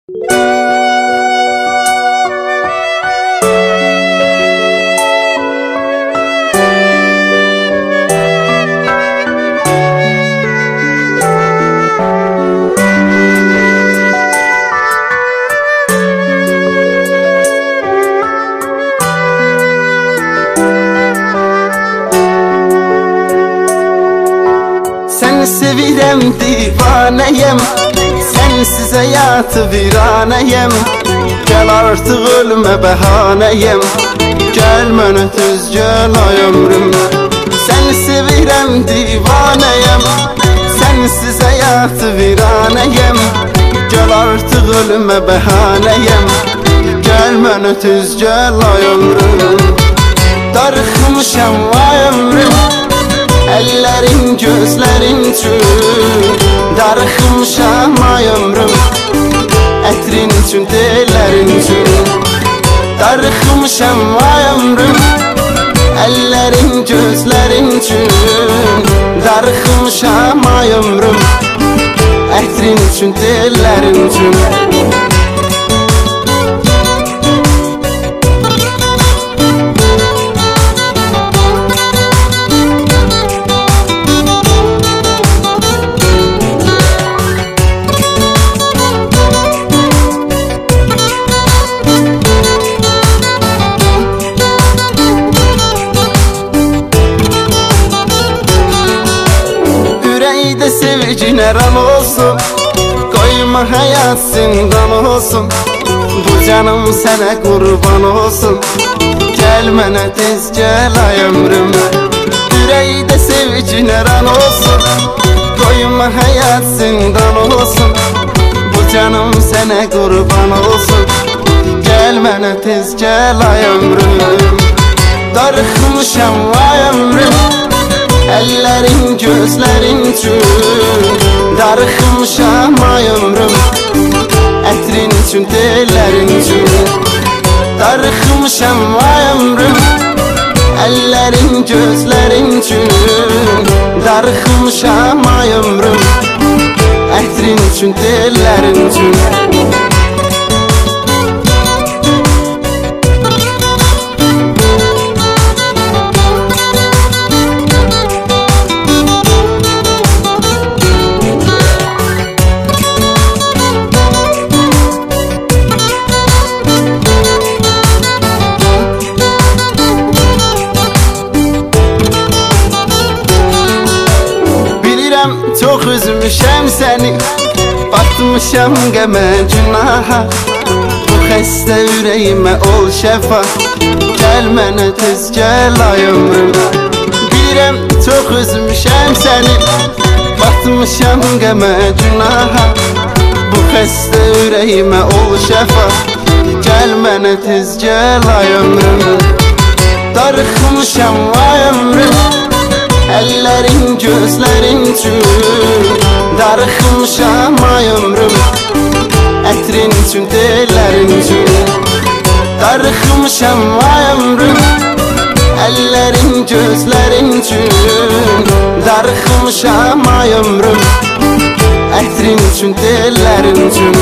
Sen sevirem divaneyim, sensiz hayatı viraneyim. Gel artık ölüme behaneyim, gelmene tez gel ay ömrüm. Sen sevirem divaneyim, sensiz hayatı viraneyim. Gel artık ölüme behaneyim, gelmene tez gel ay ömrüm. Darıxmışam ay ömrüm, ellerin gözlerin üçün. Darıxmışam ay ömrüm, etrin üçün tellerin üçün. Darıxmışam ay ömrüm, ellerin gözlerin üçün. Darıxmışam ay ömrüm, etrin üçün tellerin üçün. Sevgine ram olsun, koyma hayat zindan olsun. Bu canım sana kurban olsun, gelmene tez gel ay ömrüm. Yüreğde sevgine ram olsun, koyma hayat zindan olsun. Bu canım sana kurban olsun, gelmene tez gel ay ömrüm. Darıxmışam ay ömrüm, ellerin gözlerin üçün. Darıxmışam ay ömrüm, etrin üçün tellerin üçün. Darıxmışam ay ömrüm, ellerin gözlerin üçün. Darıxmışam ay ömrüm, etrin üçün tellerin üçün. Çok üzmüşəm səni, batmışam qəmə günaha. Bu xəstə ürəyimə ol şəfa, gəl mənə tez gəl ay ömrüm. Bilirəm çox üzmüşəm səni, batmışam qəmə günaha. Bu xəstə ürəyimə ol şəfa, gəl mənə tez gəl ay ömrüm. Darıxmışam ay ömrüm, ellerin gözlerin üçün. Darıxmışam ay ömrüm, etrin üçün tellerin üçün. Darıxmışam ay ömrüm, ellerin gözlerin üçün. Darıxmışam ay ömrüm, etrin üçün tellerin üçün.